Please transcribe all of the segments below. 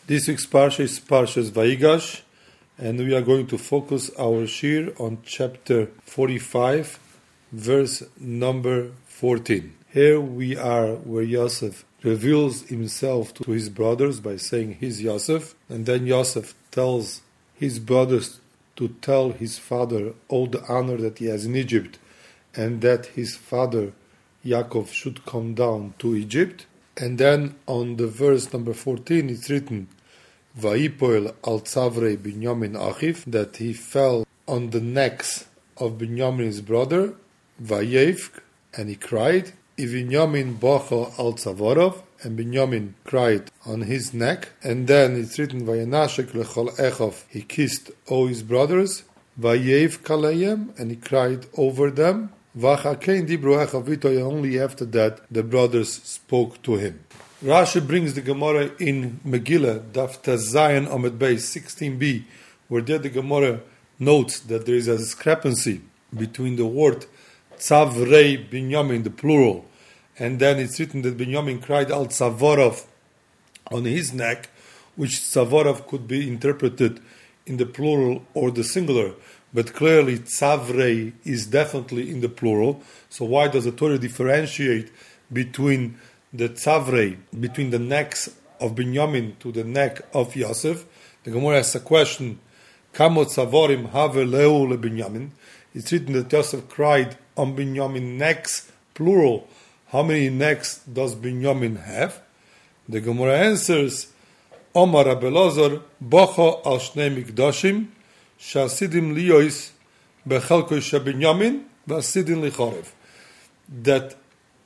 This week's Parsha is Parshas Vayigash, and we are going to focus our shir on chapter 45, verse number 14. Here we are where Yosef reveals himself to his brothers by saying he's Yosef, and then Yosef tells his brothers to tell his father all the honor that he has in Egypt, and that his father Yaakov should come down to Egypt. And then on the verse number 14 it's written, Vayipoel al Tzavrei Binyamin Achiv, that he fell on the necks of Binyamin his brother, Vayevk, and he cried. Binyamin Bocha al Tzavorov, and Binyamin cried on his neck. And then it's written, Vayanashek lechol Echov, he kissed all his brothers, Vayev kalayem, and he cried over them. Vachakein dibru Echov itoy, only after that the brothers spoke to him. Rashi brings the Gemara in Megillah, Daf Zayin Amud Beis 16b, where there the Gemara notes that there is a discrepancy between the word Tzavrei Binyamin, the plural, and then it's written that Binyamin cried al Tzavorov on his neck, which Tzavorov could be interpreted in the plural or the singular, but clearly Tzavrei is definitely in the plural. So why does the Torah differentiate between the Tzavrei, between the necks of Binyamin to the neck of Yosef? The Gemara asks a question, Kamo Tzavorim have leu le Binyamin? It's written that Yosef cried on Binyamin necks, plural. How many necks does Binyamin have? The Gemara answers, Omar Abelazar, Bocha al Shnei Mikdashim, Shasidim Liyois, Bechelko Shabinyamin, Vasidim Lichorev. That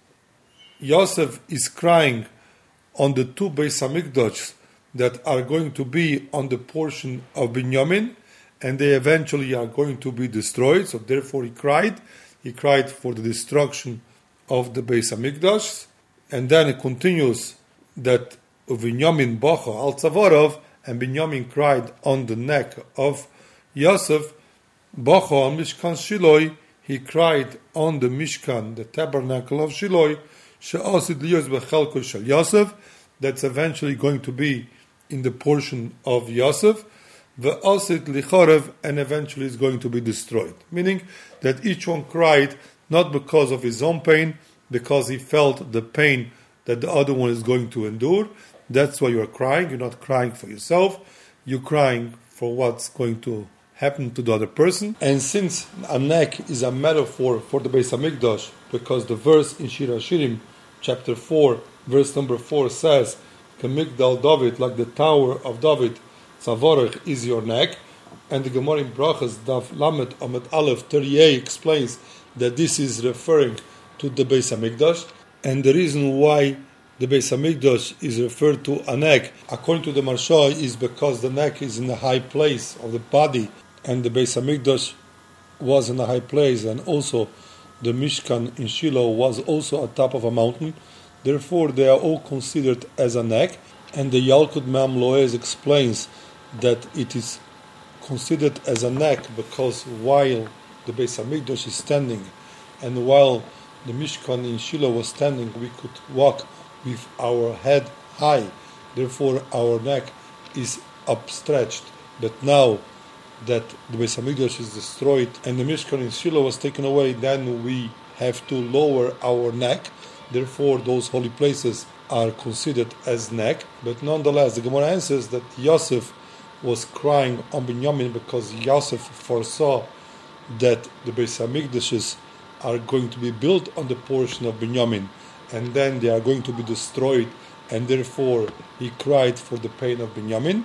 Yosef is crying on the two Beis Hamikdash that are going to be on the portion of Binyamin, and they eventually are going to be destroyed. So therefore he cried. He cried for the destruction of the Beis Hamikdash. And then it continues that Binyamin Bocha al Tzavorov, and Binyamin cried on the neck of Yosef, Bocha al Mishkan Shiloi, he cried on the Mishkan, the tabernacle of Shiloi, She'osid liyos bechelko shel Yosef, that's eventually going to be in the portion of Yosef, ve'osid lichorev, and eventually is going to be destroyed. Meaning that each one cried not because of his own pain, because he felt the pain that the other one is going to endure. That's why you're crying. You're not crying for yourself. You're crying for what's going to happen to the other person. And since a neck is a metaphor for the Beis Hamikdash, because the verse in Shir HaShirim, chapter 4, verse number 4 says, Kamigdal David, like the tower of David, Tzavorech is your neck. And the Gemara in Brachas, Daf Lamed Amud Aleph 38 explains that this is referring to the Beis Hamikdash. And the reason why the Beis Hamikdash is referred to a neck, according to the Marsha, is because the neck is in the high place of the body, and the Beis Hamikdash was in a high place, and also the Mishkan in Shiloh was also on top of a mountain. Therefore, they are all considered as a neck. And the Yalkut Me'am Loez explains that it is considered as a neck because while the Beis Hamikdash is standing, and while the Mishkan in Shiloh was standing, we could walk with our head high. Therefore, our neck is upstretched. But now that the Beis Hamikdash is destroyed and the Mishkan in Shiloh was taken away, then we have to lower our neck. Therefore, those holy places are considered as neck. But nonetheless, the Gemara answers that Yosef was crying on Binyamin because Yosef foresaw that the Beis Hamikdashes are going to be built on the portion of Binyamin, and then they are going to be destroyed, and therefore he cried for the pain of Binyamin.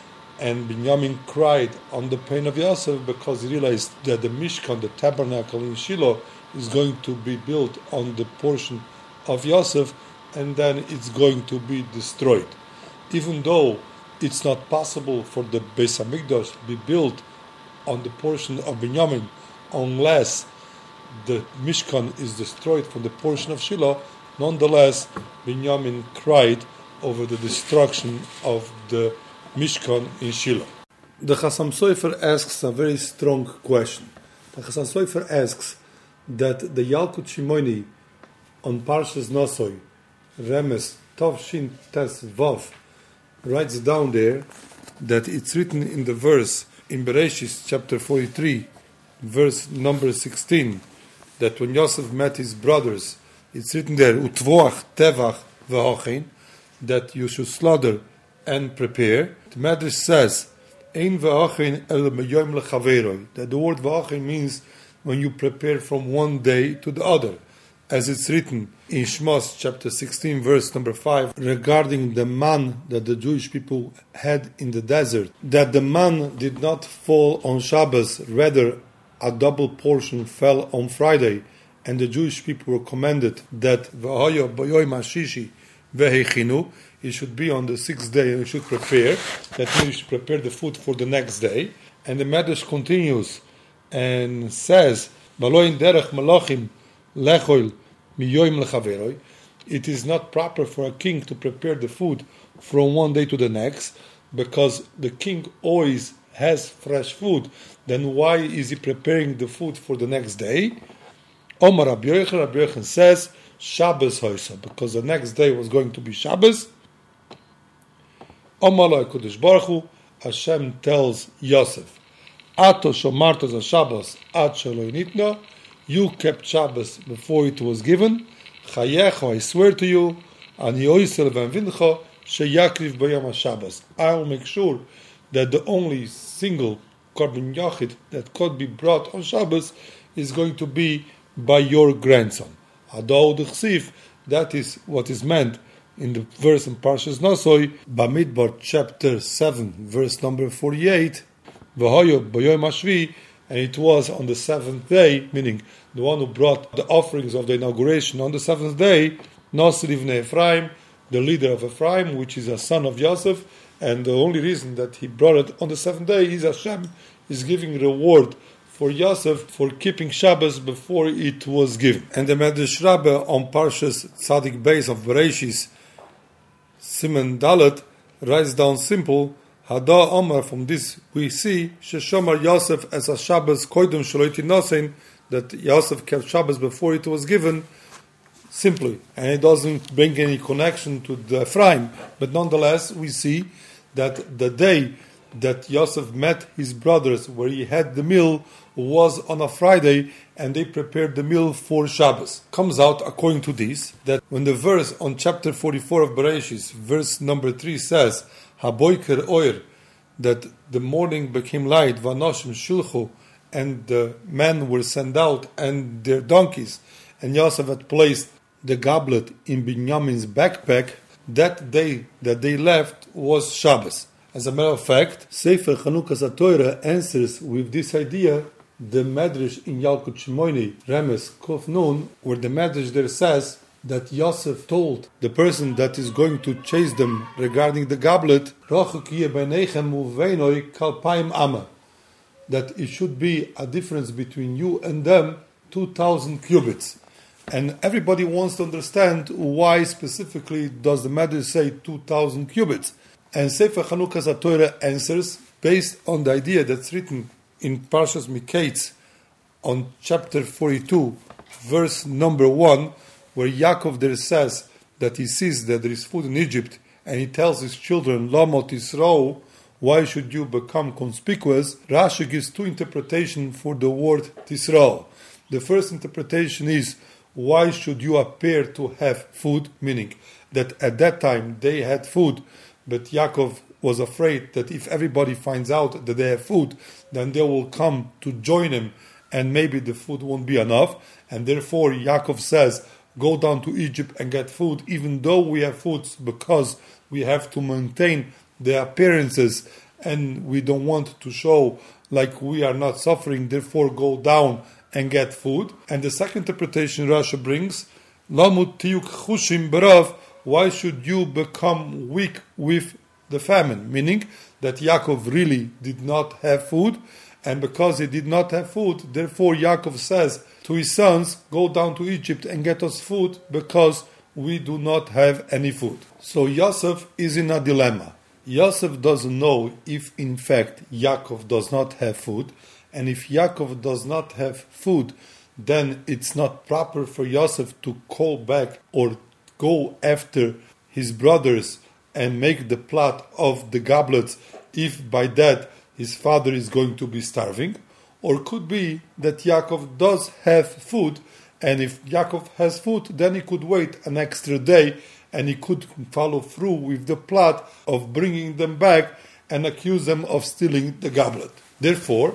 And Binyamin cried on the pain of Yosef because he realized that the Mishkan, the tabernacle in Shiloh, is going to be built on the portion of Yosef, and then it's going to be destroyed. Even though it's not possible for the Beis Hamikdash to be built on the portion of Binyamin unless the Mishkan is destroyed from the portion of Shiloh, nonetheless, Binyamin cried over the destruction of the Mishkan in Shiloh. The Chassam Sofer asks a very strong question. The Chassam Sofer asks that the Yalkut Shimoni on Parshas Nosoi, Remes Tov Shin Tes Vav, writes down there that it's written in the verse in Bereshis chapter 43, verse number 16, that when Yosef met his brothers, it's written there, Utvoach tevach v'hochin, that you should slaughter and prepare. The Medrash says, Ein v'hochin el meyoim lechaveroi, that the word v'hochin means when you prepare from one day to the other, as it's written in Shmos chapter 16 verse number 5 regarding the man that the Jewish people had in the desert, that the man did not fall on Shabbos, rather a double portion fell on Friday, and the Jewish people were commanded that v'hayo b'yoyim hashishi v'heichinu, it should be on the sixth day and you should prepare. That means you should prepare the food for the next day. And the Medrash continues and says, V'lo derech malachim lechol miyoyim lechaveroi. It is not proper for a king to prepare the food from one day to the next, because the king always has fresh food. Then why is he preparing the food for the next day? Omar Rabbi Yochanan says, Shabbos hoisa, because the next day was going to be Shabbos. Omar HaKadosh Baruch Hu, Hashem tells Yosef, Ato shomarto za Shabbos ad shelo nitno, you kept Shabbos before it was given. Chayecho, I swear to you, ani oisel v'envincho sheyakriv b'yom HaShabbos. I will make sure that the only single korban yachid that could be brought on Shabbos is going to be by your grandson. Adou d'chsif, that is what is meant in the verse in Parshas Nosoi, Bamidbar chapter 7, verse number 48, V'hoyo b'yom hashvi, and it was on the seventh day, meaning the one who brought the offerings of the inauguration on the seventh day, Nosir ibn Ephraim, the leader of Ephraim, which is a son of Yosef, and the only reason that he brought it on the seventh day is Hashem is giving reward for Yosef for keeping Shabbos before it was given. And the Medrash Rabbah on Parshas Tzadik Beis of Bereshis, Siman Dalet, writes down simple, Hada Omar, from this we see, Sheshomar Yosef as a Shabbos koidum shaloiti nosein, that Yosef kept Shabbos before it was given, simply. And it doesn't bring any connection to the Ephraim. But nonetheless, we see that the day that Yosef met his brothers, where he had the meal, was on a Friday, and they prepared the meal for Shabbos. Comes out, according to this, that when the verse on chapter 44 of Bereshis, verse number 3 says, Haboiker oir, that the morning became light, vanoshim shulchu, and the men were sent out, and their donkeys, and Yosef had placed the goblet in Binyamin's backpack, that day that they left was Shabbos. As a matter of fact, Sefer Chanukas HaTorah answers with this idea the Medrash in Yalkut Shimoni, Remes Kof Nun, where the Medrash there says that Yosef told the person that is going to chase them regarding the goblet, that it should be a difference between you and them 2,000 cubits. And everybody wants to understand why specifically does the Medrash say 2,000 cubits. And Sefer Chanukas HaTorah answers based on the idea that's written in Parshas Miketz on chapter 42, verse number 1, where Yaakov there says that he sees that there is food in Egypt, and he tells his children, Lama tisra'u, why should you become conspicuous? Rashi gives two interpretations for the word tisra'u. The first interpretation is, why should you appear to have food? Meaning that at that time they had food, but Yaakov was afraid that if everybody finds out that they have food, then they will come to join him, and maybe the food won't be enough. And therefore Yaakov says, go down to Egypt and get food, even though we have food, because we have to maintain the appearances and we don't want to show like we are not suffering, therefore go down and get food. And the second interpretation Rashi brings, Lamut tiyuk chushim berav, why should you become weak with the famine? Meaning that Yaakov really did not have food, and because he did not have food, therefore Yaakov says to his sons, go down to Egypt and get us food, because we do not have any food. So Yosef is in a dilemma. Yosef doesn't know if in fact Yaakov does not have food, and if Yaakov does not have food, then it's not proper for Yosef to call back or go after his brothers and make the plot of the goblets if by that his father is going to be starving. Or could be that Yaakov does have food, and if Yaakov has food, then he could wait an extra day and he could follow through with the plot of bringing them back and accuse them of stealing the goblet. Therefore,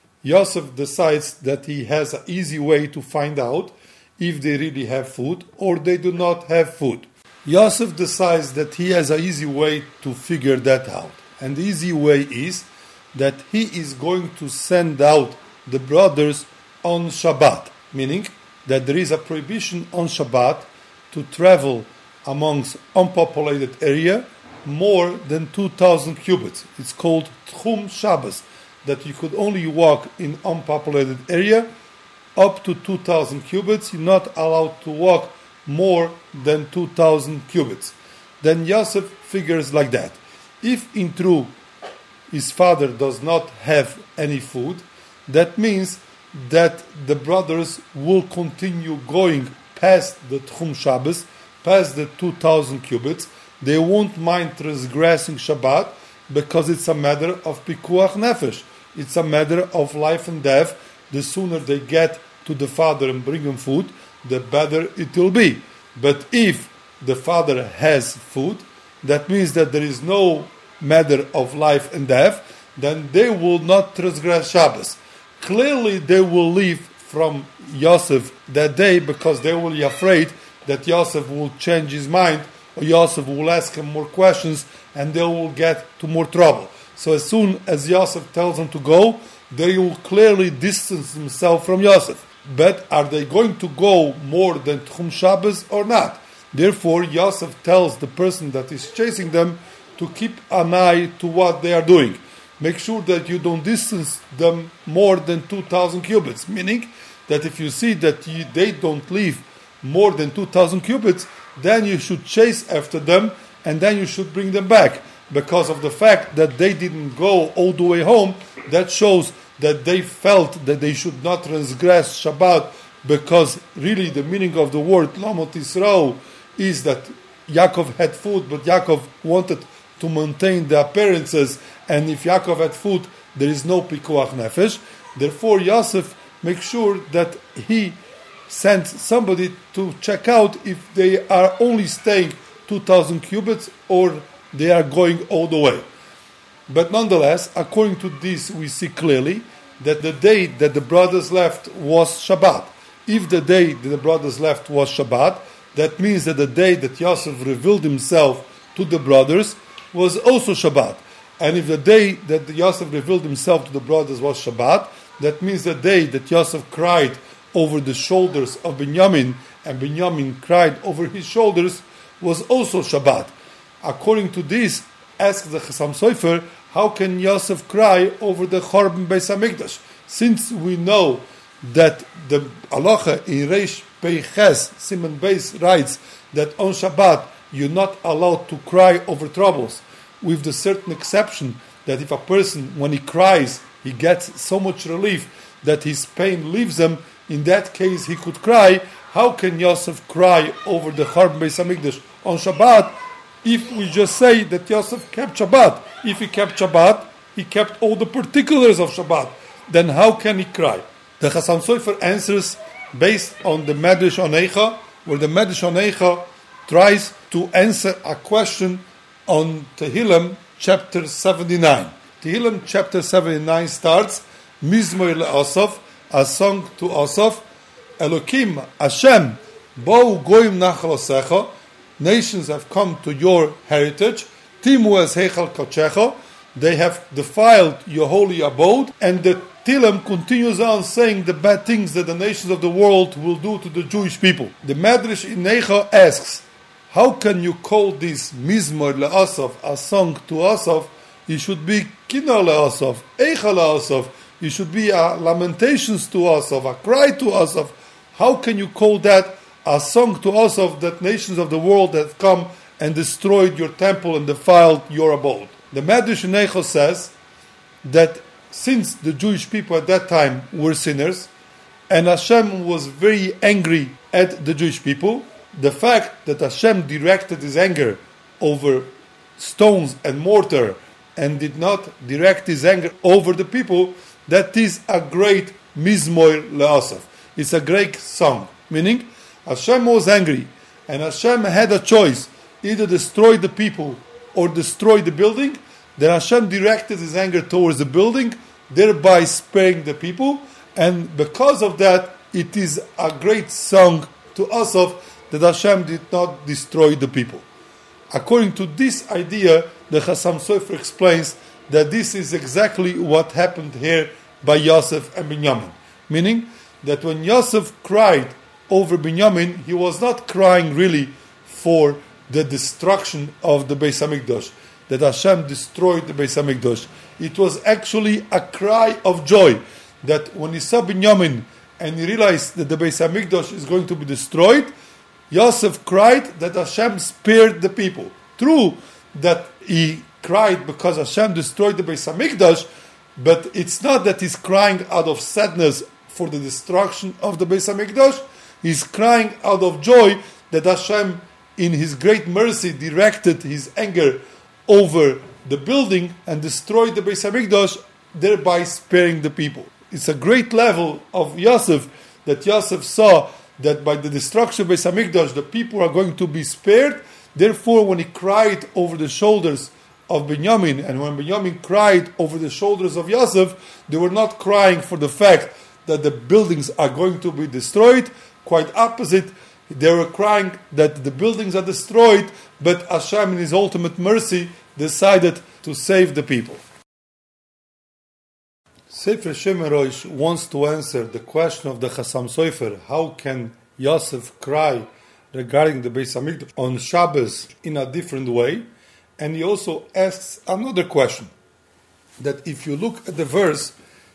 Yosef decides that he has an easy way to find out if they really have food or they do not have food. Yosef decides that he has an easy way to figure that out. And the easy way is that he is going to send out the brothers on Shabbat, meaning that there is a prohibition on Shabbat to travel amongst unpopulated area more than 2,000 cubits. It's called Tchum Shabbos, that you could only walk in unpopulated area up to 2,000 cubits. You're not allowed to walk more than 2,000 cubits. Then Yosef figures like that. If in truth his father does not have any food, that means that the brothers will continue going past the Tchum Shabbos, past the 2,000 cubits. They won't mind transgressing Shabbat because it's a matter of pikuach nefesh. It's a matter of life and death. The sooner they get to the father and bring him food, the better it will be. But if the father has food, that means that there is no matter of life and death, then they will not transgress Shabbos. Clearly they will leave from Yosef that day because they will be afraid that Yosef will change his mind or Yosef will ask him more questions and they will get to more trouble. So as soon as Yosef tells them to go, they will clearly distance themselves from Yosef. But are they going to go more than Tchum Shabbos or not? Therefore, Yosef tells the person that is chasing them to keep an eye to what they are doing. Make sure that you don't distance them more than 2,000 cubits, meaning that if you see that they don't leave more than 2,000 cubits, then you should chase after them and then you should bring them back. Because of the fact that they didn't go all the way home, that shows that they felt that they should not transgress Shabbat, because really the meaning of the word Lamot Yisrael is that Yaakov had food, but Yaakov wanted to maintain the appearances, and if Yaakov had food, there is no pikuach nefesh. Therefore, Yosef makes sure that he sends somebody to check out if they are only staying 2,000 cubits or they are going all the way. But nonetheless, according to this, we see clearly that the day that the brothers left was Shabbat. If the day that the brothers left was Shabbat, that means that the day that Yosef revealed himself to the brothers was also Shabbat. And if the day that Yosef revealed himself to the brothers was Shabbat, that means the day that Yosef cried over the shoulders of Binyamin, and Binyamin cried over his shoulders, was also Shabbat. According to this, asks the Chassam Sofer, how can Yosef cry over the Chorban Beis HaMikdash? Since we know that the halacha in Reish Pei Ches, Siman Beis, writes that on Shabbat you're not allowed to cry over troubles, with the certain exception that if a person, when he cries, he gets so much relief that his pain leaves him, in that case he could cry. How can Yosef cry over the Chorban Beis HaMikdash on Shabbat if we just say that Yosef kept Shabbat? If he kept Shabbat, he kept all the particulars of Shabbat. Then how can he cry? The Chassam Sofer answers based on the Medrash on Eicha, where the Medrash on Eicha tries to answer a question on Tehillim chapter 79. Tehillim chapter 79 starts, Mizmor le'Asaf, a song to Asaf, Elokim, Hashem, Bo'u goyim nachal asecha, nations have come to your heritage, Timu es heichal kochecha, they have defiled your holy abode, and the Tehillim continues on saying the bad things that the nations of the world will do to the Jewish people. The Medrash in Eicha asks, how can you call this Mizmor le'Asaf, a song to Asaf? It should be Kina le'Asaf, Eicha le'Asaf. It should be a lamentations to Asaf, a cry to Asaf. How can you call that a song to Asaf, that nations of the world have come and destroyed your temple and defiled your abode? The Medrash in Eicha says that since the Jewish people at that time were sinners, and Hashem was very angry at the Jewish people, the fact that Hashem directed his anger over stones and mortar and did not direct his anger over the people, that is a great mizmor le'asaf. It's a great song. Meaning, Hashem was angry, and Hashem had a choice, either destroy the people or destroy the building. Then Hashem directed his anger towards the building, thereby sparing the people, and because of that, it is a great song to Asaf that Hashem did not destroy the people. According to this idea, the Chassam Sofer explains that this is exactly what happened here by Yosef and Binyamin. Meaning that when Yosef cried over Binyamin, he was not crying really for the destruction of the Beis HaMikdash, that Hashem destroyed the Beis HaMikdash. It was actually a cry of joy that when he saw Binyamin and he realized that the Beis HaMikdash is going to be destroyed, Yosef cried that Hashem spared the people. True that he cried because Hashem destroyed the Beis HaMikdash, but it's not that he's crying out of sadness for the destruction of the Beis HaMikdash. He's crying out of joy that Hashem, in His great mercy, directed His anger over the building and destroyed the Beis HaMikdash, thereby sparing the people. It's a great level of Yosef, that Yosef saw that by the destruction of Beis HaMikdash, the people are going to be spared. Therefore, when he cried over the shoulders of Binyamin, and when Binyamin cried over the shoulders of Yosef, they were not crying for the fact that the buildings are going to be destroyed. Quite opposite, they were crying that the buildings are destroyed, but Hashem, in His ultimate mercy, decided to save the people. Sefer Shemer Rosh wants to answer the question of the Chassam Sofer, how can Yosef cry regarding the Beis HaMikdash on Shabbos in a different way? And he also asks another question, that if you look at the verse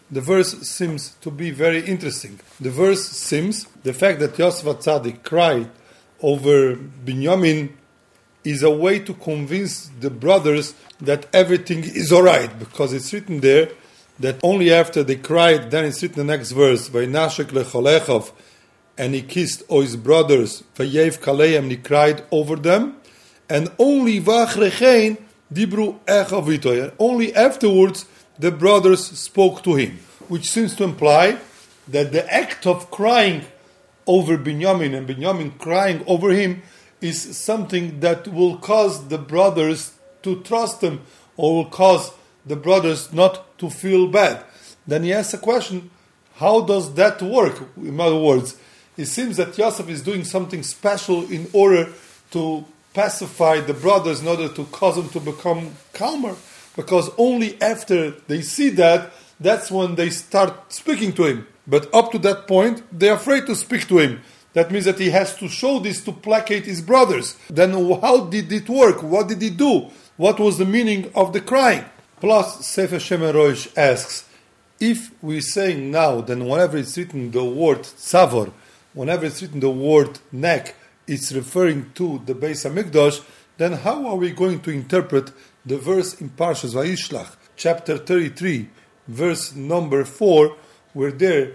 seems to be very interesting. The verse seems, the fact that Yosef HaTzadik cried over Binyamin is a way to convince the brothers that everything is alright, because it's written there that only after they cried, then it's written in the next verse, Vaynashek lecholechav, and he kissed all his brothers, Vayev kaleim, and he cried over them, and only vachrechein dibru echavitoy, and only afterwards the brothers spoke to him, which seems to imply that the act of crying over Binyamin and Binyamin crying over him is something that will cause the brothers to trust him, or will cause the brothers not to feel bad. Then he asks a question, how does that work? In other words, it seems that Yosef is doing something special in order to pacify the brothers, in order to cause them to become calmer, because only after they see that, that's when they start speaking to him. But up to that point, they're afraid to speak to him. That means that he has to show this to placate his brothers. Then how did it work? What did he do? What was the meaning of the crying? Plus, Sefer Shemer Rosh asks, if we're saying now, then whenever it's written the word tzavor, whenever it's written the word neck, it's referring to the Beis HaMikdash, then how are we going to interpret the verse in Parshas Vayishlach, chapter 33, verse number 4, where there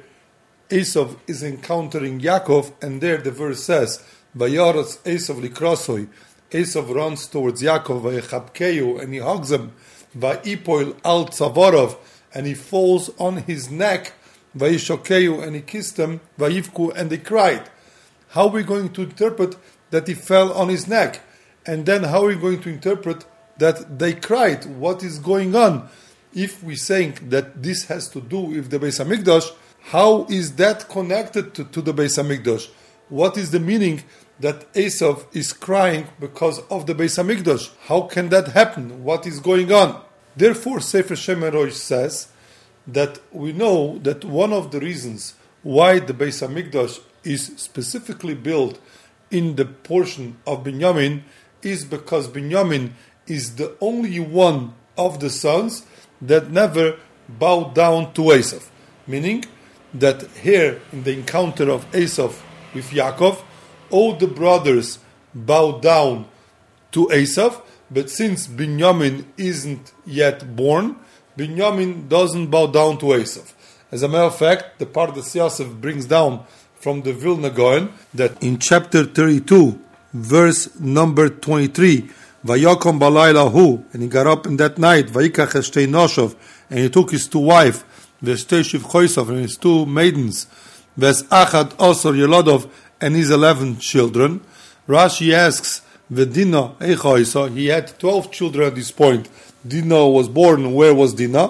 Esav is encountering Yaakov, and there the verse says, Vayaratz Esav likrasoi, Esav runs towards Yaakov, Vayechabkeyu, and he hugs him, Vayipoil al tzavarov, and he falls on his neck, Vayishokeyu, and he kissed him, Vayivku, and they cried. How are we going to interpret that he fell on his neck? And then how are we going to interpret that they cried? What is going on? If we're saying that this has to do with the Beis HaMikdash, how is that connected to the Beis HaMikdash? What is the meaning that Esav is crying because of the Beis HaMikdash? How can that happen? What is going on? Therefore, Sefer Shemer Rosh says that we know that one of the reasons why the Beis HaMikdash is specifically built in the portion of Binyamin is because Binyamin is the only one of the sons that never bowed down to Esav. Meaning that here in the encounter of Esav with Yaakov, all the brothers bow down to Esav, but since Binyamin isn't yet born, Binyamin doesn't bow down to Esav. As a matter of fact, the part that Yosef brings down from the Vilna Gaon, that in chapter 32, verse number 23, Vayakom balayla hu, and he got up in that night, Vayikach eshtei noshov, and he took his two wives, Veshtei shivchoisov, and his two maidens, Ves achad osor yelodov, and his 11 children. Rashi asks, Vedina eichoisa, he had 12 children at this point. Dina was born, where was Dina?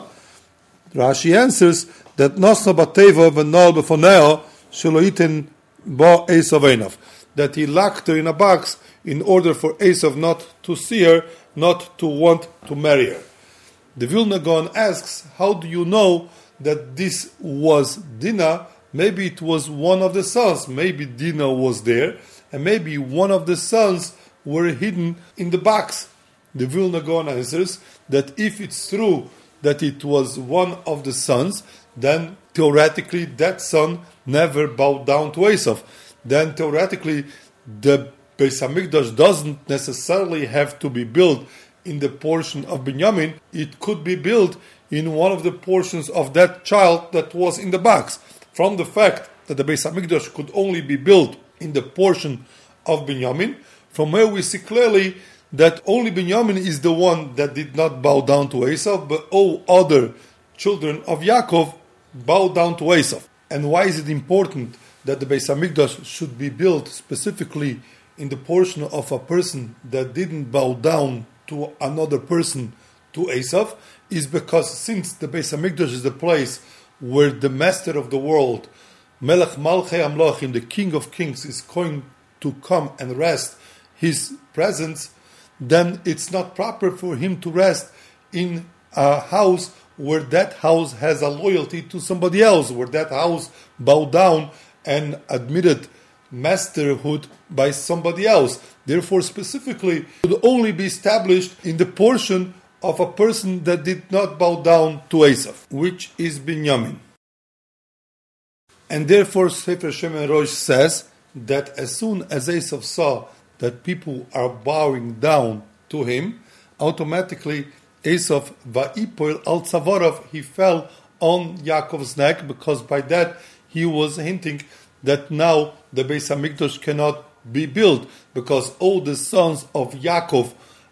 Rashi answers that Nosna bateva v'nol b'foneo sheloiten bo Esav einav, that he locked her in a box in order for Esav not to see her, not to want to marry her. The Vilna Gaon asks, how do you know that this was Dinah? Maybe it was one of the sons. Maybe Dinah was there, and maybe one of the sons were hidden in the box. The Vilna Gaon answers that if it's true that it was one of the sons, then theoretically that son never bowed down to Esav. Then theoretically the Beis Hamikdash doesn't necessarily have to be built in the portion of Binyamin. It could be built in one of the portions of that child that was in the box. From the fact that the Beis Hamikdash could only be built in the portion of Binyamin, from where we see clearly that only Binyamin is the one that did not bow down to Esav, but all other children of Yaakov bowed down to Esav. And why is it important that the Beis Hamikdash should be built specifically in the portion of a person that didn't bow down to another person, to Esav? Is because since the Beis Hamikdash is the place where the master of the world, Melech Malchei Amlochim, the King of Kings, is going to come and rest his presence, then it's not proper for him to rest in a house where that house has a loyalty to somebody else, where that house bowed down and admitted masterhood by somebody else. Therefore, specifically, it would only be established in the portion of a person that did not bow down to Esav, which is Binyamin. And therefore, Sefer Shemen Rosh says that as soon as Esav saw that people are bowing down to him, automatically Esav va'ipoil al tzavarav, he fell on Yaakov's neck, because by that he was hinting that now the Beis Hamikdash cannot be built, because all the sons of Yaakov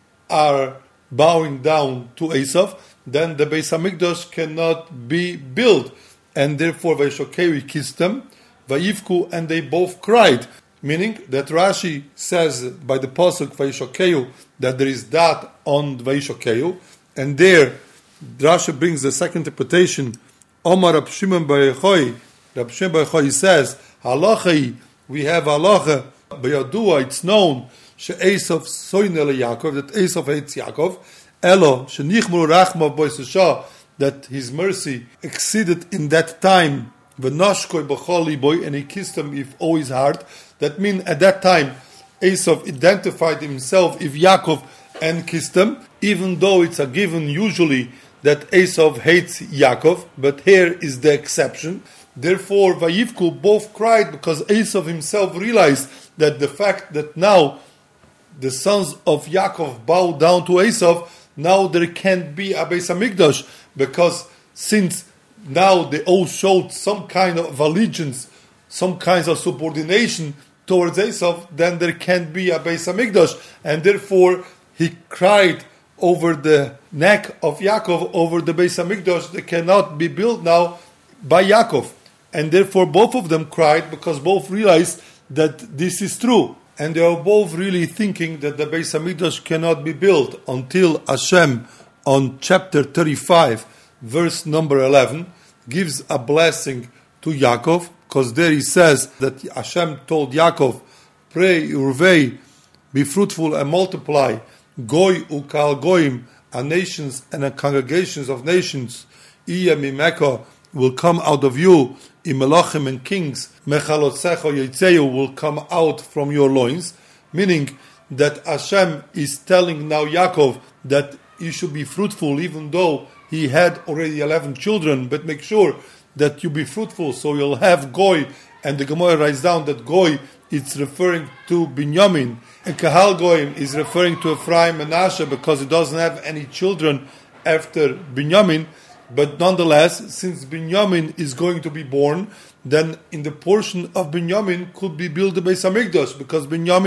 are bowing down to Esav. Then the Beis Hamikdash cannot be built, and therefore Vaishokeu, he kissed them, Vayivku, and they both cried. Meaning that Rashi says by the pasuk Vaishokeu that there is that on Vaishokeu, and there Rashi brings the second interpretation. Omar Rab Shimon bar Yochai, Rab Shimon bar Yochai says, Halachai, we have halacha, B'yadua, it's known, she'Esav soine leYaakov, that Esav hates Yaakov, Elo, she'nichmru rachmav b'Yisrael, that his mercy exceeded in that time, v'nashkoi b'chol liboy, and he kissed him with all his heart. That means at that time, Esav identified himself with Yaakov and kissed him, even though it's a given usually that Esav hates Yaakov, but here is the exception. Therefore, Vayivku both cried, because Esav himself realized that the fact that now the sons of Yaakov bow down to Esav, now there can't be a Beis Hamikdash, because since now they all showed some kind of allegiance, some kinds of subordination towards Esav, then there can't be a Beis Hamikdash, and therefore he cried over the neck of Yaakov, over the Beis Hamikdash that cannot be built now by Yaakov. And therefore both of them cried, because both realized that this is true. And they are both really thinking that the Beis Hamikdash cannot be built until Hashem, on chapter 35, verse number 11, gives a blessing to Yaakov, because there he says that Hashem told Yaakov, pray, urvei, be fruitful and multiply, goy ukal goyim, a nations and a congregations of nations, iya mimeka, will come out of you, imelachim and kings, mechalotzecha yitzeu, will come out from your loins, meaning that Hashem is telling now Yaakov that he should be fruitful, even though he had already 11 children, but make sure that you be fruitful, so you'll have goy. And the Gemara writes down that goy, it's referring to Binyamin, and kahal goyim is referring to Ephraim and Manasseh, because he doesn't have any children after Binyamin. But nonetheless, since Binyamin is going to be born, then in the portion of Binyamin could be built the Beis Hamikdash, because Binyamin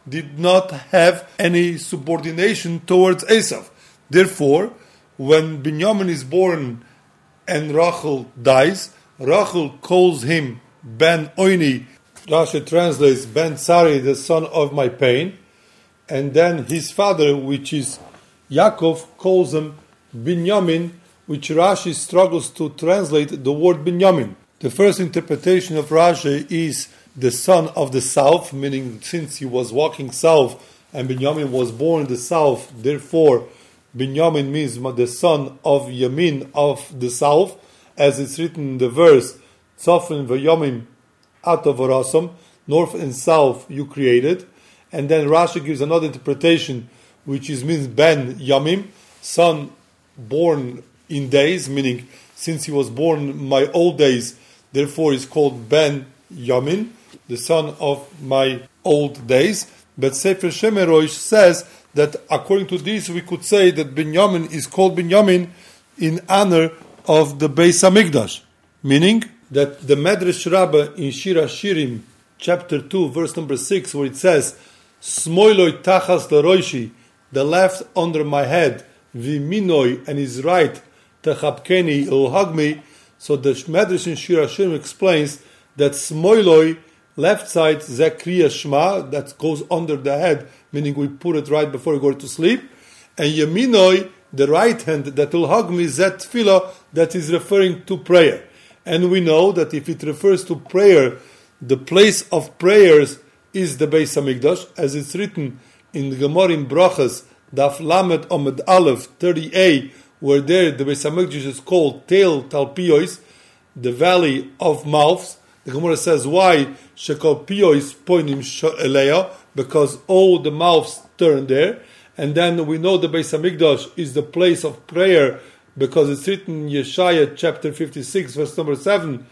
did not have any subordination towards Esav. Therefore, when Binyamin is born and Rachel dies, Rachel calls him Ben Oini. Rashi translates Ben Sari, the son of my pain. And then his father, which is Yaakov, calls him Binyamin, which Rashi struggles to translate the word Binyamin. The first interpretation of Rashi is the son of the south, meaning since he was walking south and Binyamin was born in the south, therefore Binyamin means the son of Yamin of the south, as it's written in the verse, Tzofin v'Yamim Ata v'Rasam, north and south you created. And then Rashi gives another interpretation, which means Ben Yamim, son born in days, meaning since he was born in my old days, therefore he's called Ben Yamin, the son of my old days. But Sefer Shemerosh says that according to this, we could say that Binyamin is called Binyamin in honor of the Beis Hamikdash, meaning that the Medrash Rabbah in Shir HaShirim, chapter 2, verse number 6, where it says, Smoiloi tachas leroishi, the left under my head, viminoi, and his right, techapkeni ilhagmi. So the Medrash in Shir HaShirim explains that Smoiloi, left side, Zekriya Shema, that goes under the head, meaning we put it right before we go to sleep, and Yaminoi, the right hand, that ilhagmi, Zet Tefillah, that is referring to prayer. And we know that if it refers to prayer, the place of prayers is the Beis Hamikdash, as it's written in the Gemara in Brachas, Daf Lamed Omed Aleph 30a, where there the Beis Hamikdash is called Tel Talpiois, the valley of mouths. The Gemara says why Shekol Piois Poinim Eleya, because all the mouths turn there. And then we know the Beis Hamikdash is the place of prayer, because it's written in Yeshaya chapter 56, verse number 7,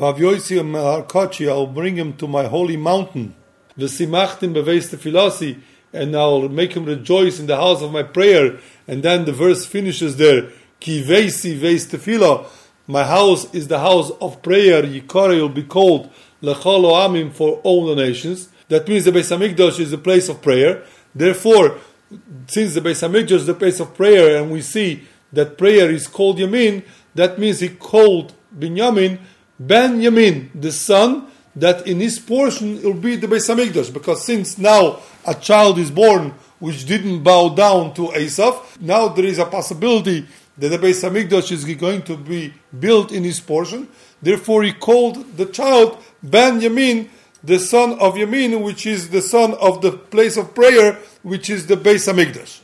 I'll bring him to my holy mountain. V'simachtim beveis tefilasi, and I'll make him rejoice in the house of my prayer. And then the verse finishes there, Ki veisi veis tefillah, my house is the house of prayer. Yikare will be called lechol amim, for all the nations. That means the Beis Hamikdash is the place of prayer. Therefore, since the Beis Hamikdash is the place of prayer, and we see that prayer is called Yamin, that means he called Binyamin Ben Yamin, the son, that in his portion it will be the Beis Hamikdash, because since now a child is born which didn't bow down to Esav, now there is a possibility that the Beis Hamikdash is going to be built in his portion. Therefore he called the child Ben Yamin, the son of Yamin, which is the son of the place of prayer, which is the Beis Hamikdash.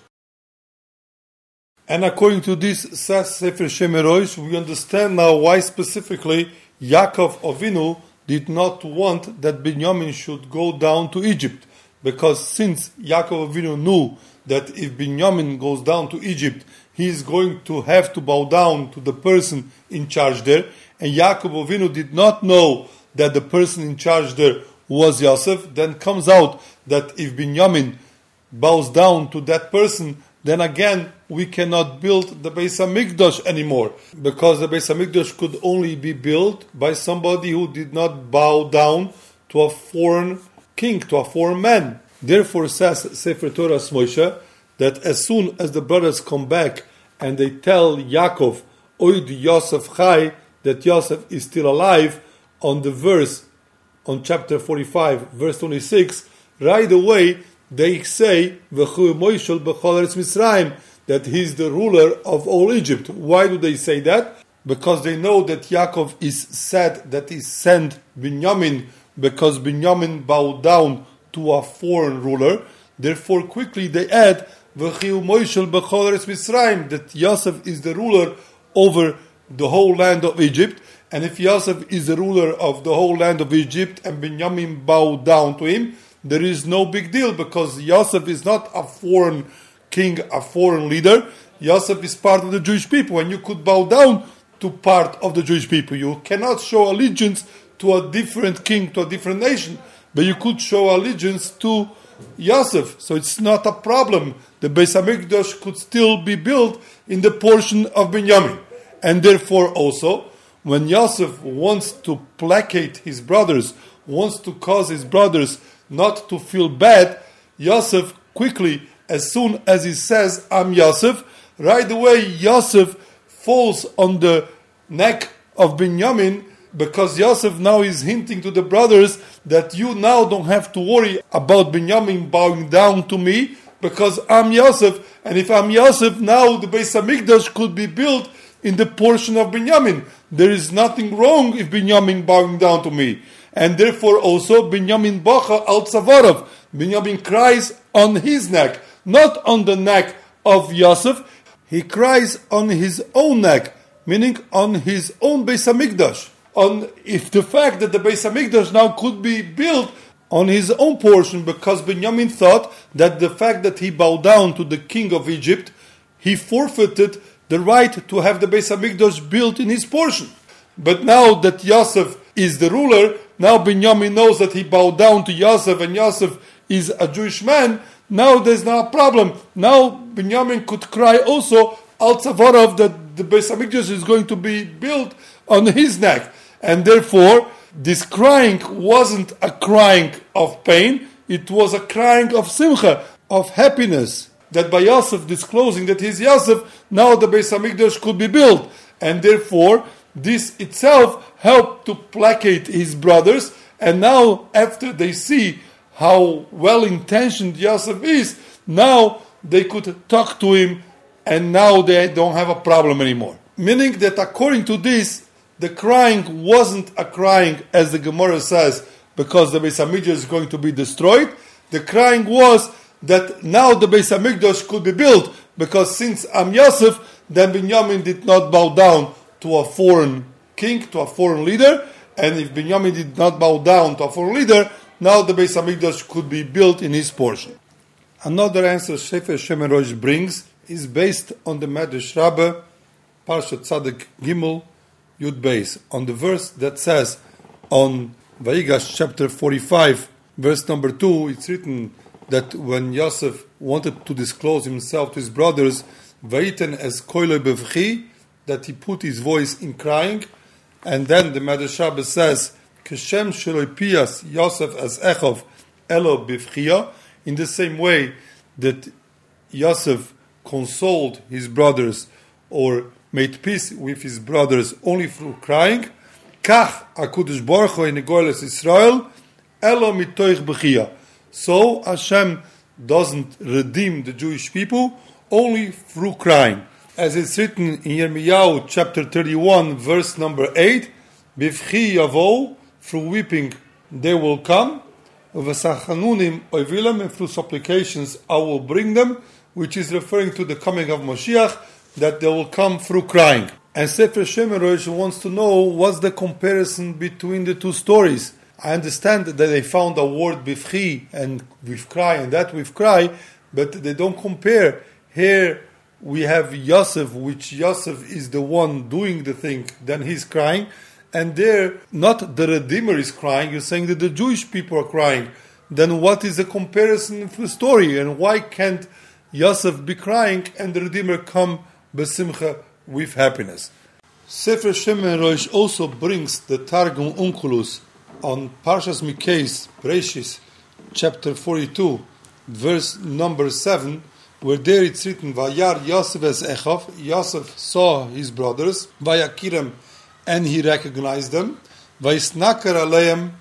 And according to this, says Sefer Shemerosh, we understand now why specifically Yaakov Avinu did not want that Binyamin should go down to Egypt. Because since Yaakov Avinu knew that if Binyamin goes down to Egypt, he is going to have to bow down to the person in charge there. And Yaakov Avinu did not know that the person in charge there was Yosef. Then comes out that if Binyamin bows down to that person, then again we cannot build the Beis Hamikdash anymore, because the Beis Hamikdash could only be built by somebody who did not bow down to a foreign king, to a foreign man. Therefore says Sefer Torah Moshe that as soon as the brothers come back and they tell Yaakov, Oid Yosef Chai, that Yosef is still alive, on the verse, on chapter 45, verse 26, right away they say, V'chu Moishel b'chol eretz Mitzrayim, that he's the ruler of all Egypt. Why do they say that? Because they know that Yaakov is sad that he sent Binyamin, because Binyamin bowed down to a foreign ruler. Therefore, quickly they add, V'chu Moishel b'chol eretz Mitzrayim, that Yosef is the ruler over the whole land of Egypt. And if Yosef is the ruler of the whole land of Egypt and Binyamin bowed down to him, there is no big deal, because Yosef is not a foreign king, a foreign leader. Yosef is part of the Jewish people, and you could bow down to part of the Jewish people. You cannot show allegiance to a different king, to a different nation, but you could show allegiance to Yosef. So it's not a problem. The Beis Hamikdash could still be built in the portion of Binyamin. And therefore also, when Yosef wants to placate his brothers, wants to cause his brothers not to feel bad, Yosef quickly, as soon as he says, I'm Yosef, right away Yosef falls on the neck of Binyamin, because Yosef now is hinting to the brothers that you now don't have to worry about Binyamin bowing down to me, because I'm Yosef, and if I'm Yosef, now the Beis HaMikdash could be built in the portion of Binyamin. There is nothing wrong if Binyamin bowing down to me. And therefore also Binyamin Bacha al Tzavarav. Binyamin cries on his neck, not on the neck of Yosef. He cries on his own neck, meaning on his own Beis HaMikdash. On if the fact that the Beis HaMikdash now could be built on his own portion, because Binyamin thought that the fact that he bowed down to the king of Egypt, he forfeited the right to have the Beis HaMikdash built in his portion. But now that Yosef is the ruler, now Binyamin knows that he bowed down to Yosef, and Yosef is a Jewish man. Now there's no problem. Now Binyamin could cry also al Tzavarav that the Beis HaMikdash is going to be built on his neck. And therefore, this crying wasn't a crying of pain, it was a crying of simcha, of happiness. That by Yosef disclosing that he's Yosef, now the Beis HaMikdash could be built. And therefore, this itself helped to placate his brothers. And now, after they see how well-intentioned Yosef is, now they could talk to him, and now they don't have a problem anymore. Meaning that according to this, the crying wasn't a crying, as the Gemara says, because the Beis HaMikdash is going to be destroyed. The crying was that now the Beis HaMikdash could be built, because since I'm Yosef, then Binyamin did not bow down to a foreign king, to a foreign leader, and if Binyamin did not bow down to a foreign leader, now the Beis HaMikdash could be built in his portion. Another answer Sefer Shemen Rosh brings is based on the Medrash Rabbah, Parshat Tzaddik Gimel, Yud Beis, on the verse that says on Vayigash chapter 45, verse number 2, it's written that when Yosef wanted to disclose himself to his brothers, Vayiten es koile bevchi, that he put his voice in crying, and then the Medrash Rabbah says, Keshem sheloi piyas Yosef as echov elo bevchia, in the same way that Yosef consoled his brothers or made peace with his brothers only through crying, Kach HaKadosh Baruch Hu in Goyles Israel elo mitoich bechia. So Hashem doesn't redeem the Jewish people only through crying. As it's written in Yirmiyahu chapter 31, verse number 8, Bivchi yavo, through weeping they will come, V'sachanunim oivilem, and through supplications I will bring them, which is referring to the coming of Moshiach, that they will come through crying. And Sefer Shemen Rosh wants to know what's the comparison between the two stories. I understand that they found a word bivchi and with cry, and that with cry, but they don't compare. Here we have Yosef, which Yosef is the one doing the thing, then he's crying, and there not the Redeemer is crying, you're saying that the Jewish people are crying. Then what is the comparison of the story, and why can't Yosef be crying and the Redeemer come besimcha with happiness? Sefer Shemen Rosh also brings the Targum Onkelos on Parshas Mikdash, Bereshis, chapter 42, verse number 7, where there it's written, Vayar Yosef es Echov, Yosef saw his brothers, Vayakirem, and he recognized them, Vayisnakar aleim,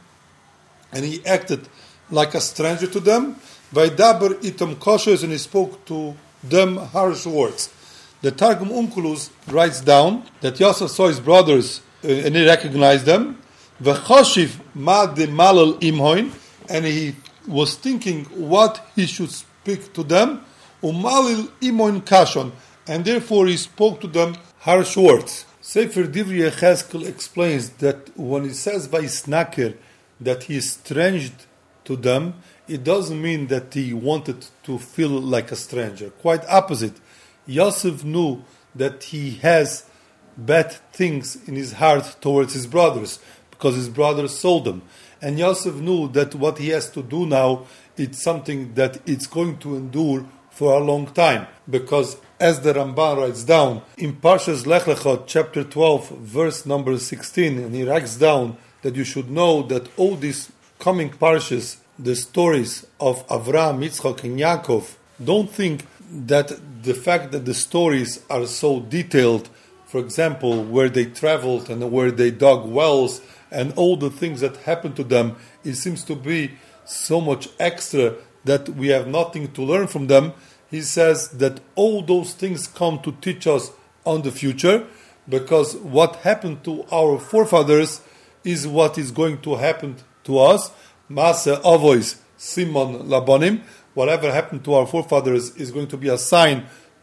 and he acted like a stranger to them, Vaydaber itom koshes, and he spoke to them harsh words. The Targum Onkelos writes down that Yosef saw his brothers and he recognized them, V'choshiv ma de malal imhoin, and he was thinking what he should speak to them, umalil imoin kashon, and therefore he spoke to them harsh words. Sefer Divrei Yechezkel explains that when he says Vayisnaker, that he estranged to them, it doesn't mean that he wanted to feel like a stranger. Quite opposite. Yosef knew that he has bad things in his heart towards his brothers, because his brothers sold them. And Yosef knew that what he has to do now, it's something that it's going to endure for a long time. Because as the Ramban writes down, in Parshas Lech Lecha, chapter 12, verse number 16, and he writes down that you should know that all these coming parshas the stories of Avraham, Yitzchak, and Yaakov, don't think that the fact that the stories are so detailed, for example, where they traveled and where they dug wells and all the things that happened to them, it seems to be so much extra that we have nothing to learn from them. He says that all those things come to teach us on the future, because what happened to our forefathers is what is going to happen to us. Maaseh Avois Simon Labonim. Whatever happened to our forefathers is going to be a sign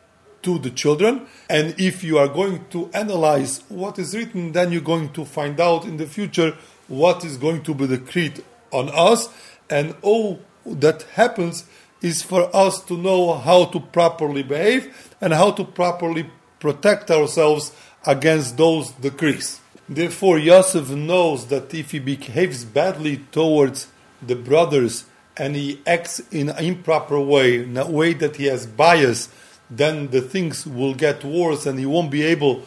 to the children. And if you are going to analyze what is written, then you're going to find out in the future what is going to be decreed on us. And all that happens is for us to know how to properly behave and how to properly protect ourselves against those decrees. Therefore, Yosef knows that if he behaves badly towards the brothers and he acts in an improper way, in a way that he has bias, then the things will get worse and he won't be able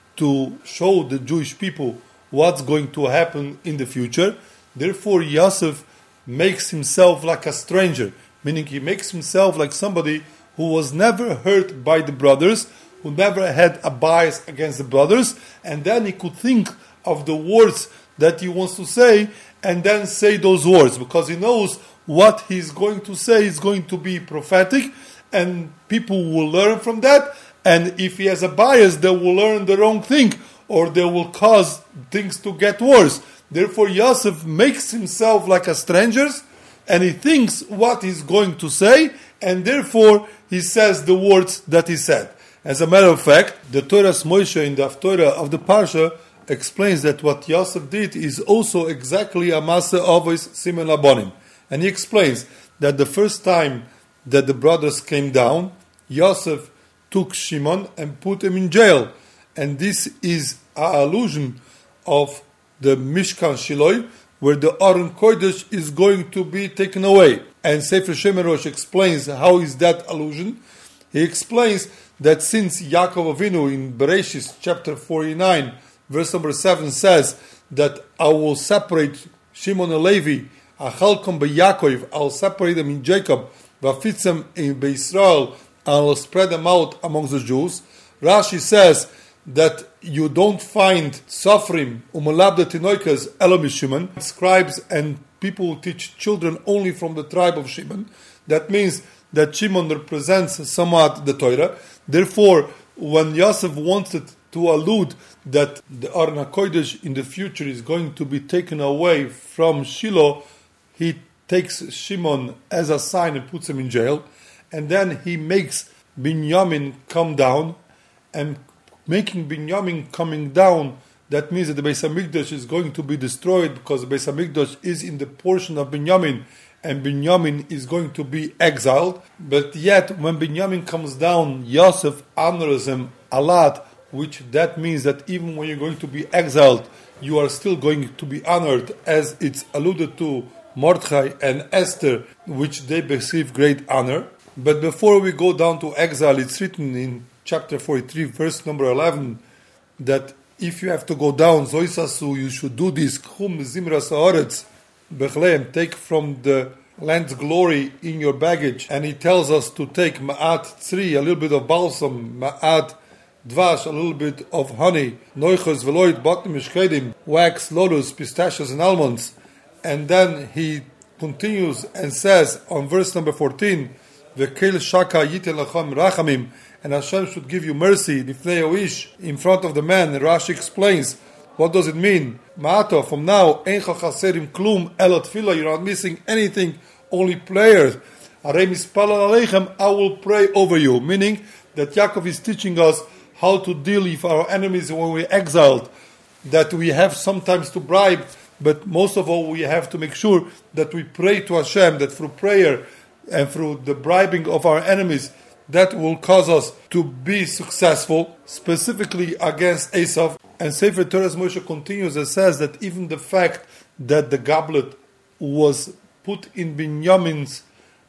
to show the Jewish people what's going to happen in the future. Therefore, Yosef makes himself like a stranger, meaning he makes himself like somebody who was never hurt by the brothers, who never had a bias against the brothers, and then he could think of the words that he wants to say and then say those words, because he knows what he's going to say is going to be prophetic and people will learn from that, and if he has a bias, they will learn the wrong thing or they will cause things to get worse. Therefore, Yosef makes himself like a stranger and he thinks what he's going to say, and therefore he says the words that he said. As a matter of fact, the Torah's Moshe in the Haftorah of the Parsha explains that what Yosef did is also exactly a Maaseh Avois Simon Labonim. And he explains that the first time that the brothers came down, Yosef took Shimon and put him in jail. And this is an allusion of the Mishkan Shiloh, where the Aron Kodesh is going to be taken away. And Sefer Shemer Rosh explains how is that allusion. He explains that since Yaakov Avinu in Bereshis chapter 49, verse number 7 says that I will separate Shimon and Levi, Achalkom beYaakov, I'll separate them in Jacob, Vafitzem in Israel, and I'll spread them out amongst the Jews. Rashi says that you don't find Sofrim, Umalabda Tinoikas, Elom Shimon, scribes and people who teach children only from the tribe of Shimon. That means that Shimon represents somewhat the Torah. Therefore, when Yosef wanted to allude that the Aron HaKodesh in the future is going to be taken away from Shiloh, he takes Shimon as a sign and puts him in jail, and then he makes Binyamin come down, and making Binyamin coming down, that means that the Beis HaMikdash is going to be destroyed, because the Beis HaMikdash is in the portion of Binyamin, and Binyamin is going to be exiled. But yet, when Binyamin comes down, Yosef honors him a lot, which that means that even when you're going to be exiled, you are still going to be honored, as it's alluded to Mordechai and Esther, which they receive great honor. But before we go down to exile, it's written in chapter 43, verse number 11, that if you have to go down, Zoisasu, you should do this, Chum Zimras Haaretz, Bechleim, take from the land's glory in your baggage. And he tells us to take Ma'at Tzri, a little bit of balsam, Ma'at Dvash, a little bit of honey, Noichos Veloid Botnim Mishkedim, wax, lotus, pistachios, and almonds. And then he continues and says on verse number 14, V'kel Shaka Yitel Lacham Rachamim, and Hashem should give you mercy, Nifnei Oish, in front of the man. And Rashi explains, what does it mean? Ma'ato, from now, Eincha Chaserim Klum Elot Tefillah, you're not missing anything, only prayers. Arei Mispalal Aleichem, I will pray over you. Meaning that Yaakov is teaching us how to deal with our enemies when we're exiled, that we have sometimes to bribe, but most of all we have to make sure that we pray to Hashem, that through prayer and through the bribing of our enemies, that will cause us to be successful, specifically against Esav. And Sefer Torah's Moshe continues and says that even the fact that the goblet was put in Binyamin's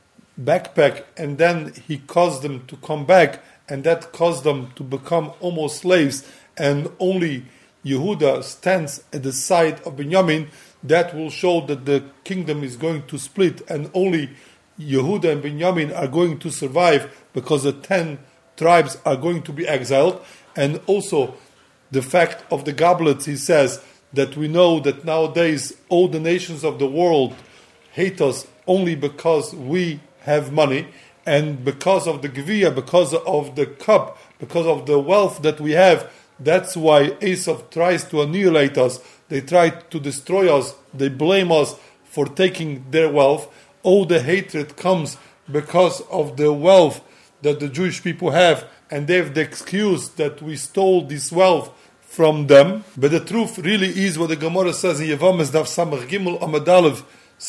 backpack and then he caused them to come back, and that caused them to become almost slaves, and only Yehuda stands at the side of Binyamin, that will show that the kingdom is going to split and only Yehuda and Benjamin are going to survive because the 10 tribes are going to be exiled. And also the fact of the goblets, he says that we know that nowadays all the nations of the world hate us only because we have money, and because of the Geviyah, because of the cup, because of the wealth that we have. That's why Esav tries to annihilate us. They try to destroy us. They blame us for taking their wealth. All the hatred comes because of the wealth that the Jewish people have, and they have the excuse that we stole this wealth from them. But the truth really is what the Gemara says in Yevamis Daf Samach Gimel Amud Aleph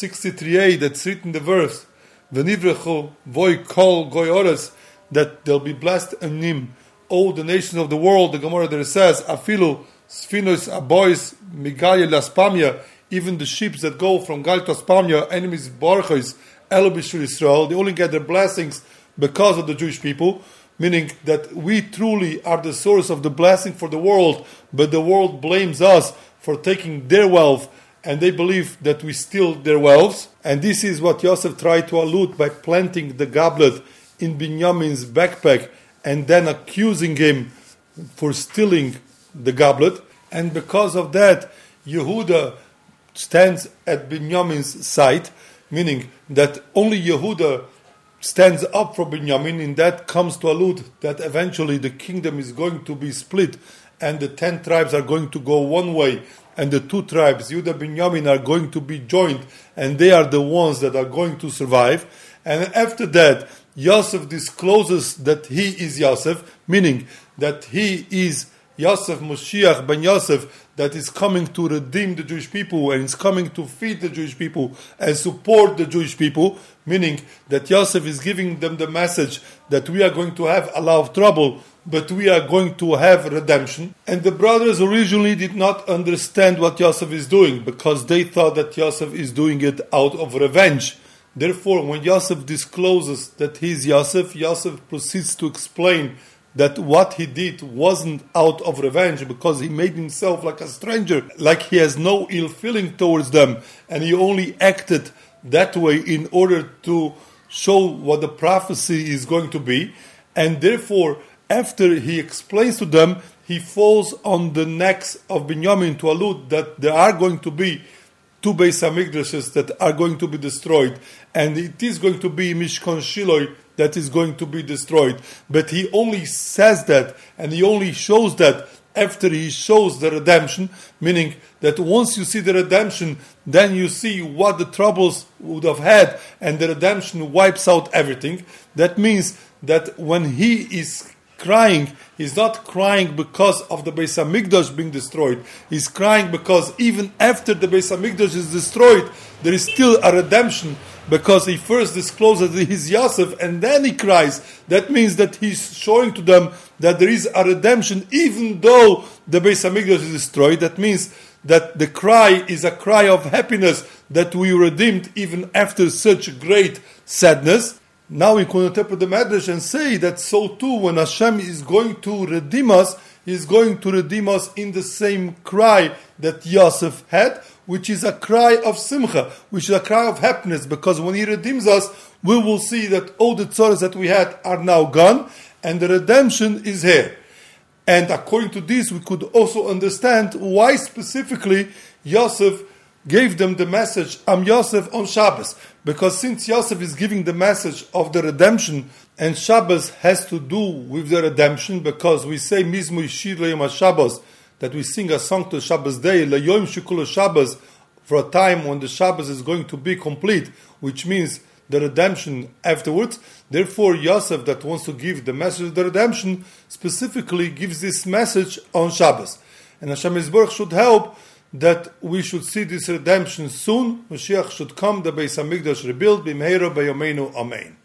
63a, that's written in the verse, V'nivrechu voy kol goy ores, that they'll be blessed in him all the nations of the world. The Gemara there says, Afilu Sfinos Abois Migalia Laspamia, even the ships that go from Gal to Aspamia, enemies Barchos, Elo B'Shur Yisrael, they only get their blessings because of the Jewish people, meaning that we truly are the source of the blessing for the world, but the world blames us for taking their wealth, and they believe that we steal their wealth. And this is what Yosef tried to allude by planting the goblet in Binyamin's backpack and then accusing him for stealing the goblet. And because of that, Yehuda stands at Binyamin's side, meaning that only Yehuda stands up for Binyamin, and that comes to allude that eventually the kingdom is going to be split and the 10 tribes are going to go one way, and the 2 tribes, Yehuda and Binyamin, are going to be joined, and they are the ones that are going to survive. And after that, Yosef discloses that he is Yosef, meaning that he is Yosef Moshiach ben Yosef, that is coming to redeem the Jewish people and is coming to feed the Jewish people and support the Jewish people, meaning that Yosef is giving them the message that we are going to have a lot of trouble, but we are going to have redemption. And the brothers originally did not understand what Yosef is doing, because they thought that Yosef is doing it out of revenge. Therefore, when Yosef discloses that he is Yosef, Yosef proceeds to explain that what he did wasn't out of revenge, because he made himself like a stranger, like he has no ill feeling towards them, and he only acted that way in order to show what the prophecy is going to be. And therefore, after he explains to them, he falls on the necks of Binyamin to allude that there are going to be 2 Beis HaMikdashes that are going to be destroyed, and it is going to be Mishkan Shiloi that is going to be destroyed. But he only says that, and he only shows that after he shows the redemption, meaning that once you see the redemption, then you see what the troubles would have had, and the redemption wipes out everything. That means that when he is crying, he's not crying because of the Beis HaMikdash being destroyed. He's crying because even after the Beis HaMikdash is destroyed, there is still a redemption, because he first discloses that he's Yosef and then he cries. That means that he's showing to them that there is a redemption even though the Beis HaMikdash is destroyed. That means that the cry is a cry of happiness that we redeemed even after such great sadness. Now we can interpret the Medrash and say that so too when Hashem is going to redeem us, He is going to redeem us in the same cry that Yosef had, which is a cry of simcha, which is a cry of happiness, because when He redeems us, we will see that all the tzores that we had are now gone, and the redemption is here. And according to this, we could also understand why specifically Yosef gave them the message, I'm Yosef, on Shabbos. Because since Yosef is giving the message of the redemption, and Shabbos has to do with the redemption, because we say Mizmor Shir L'Yom HaShabbos, that we sing a song to Shabbos day, L'Yom Shekula Shabbos, for a time when the Shabbos is going to be complete, which means the redemption afterwards. Therefore, Yosef, that wants to give the message of the redemption, specifically gives this message on Shabbos. And Hashem Yisborach should help that we should see this redemption soon. Mashiach should come, the Beis HaMikdash rebuild, B'mheira B'yomeinu, Amen.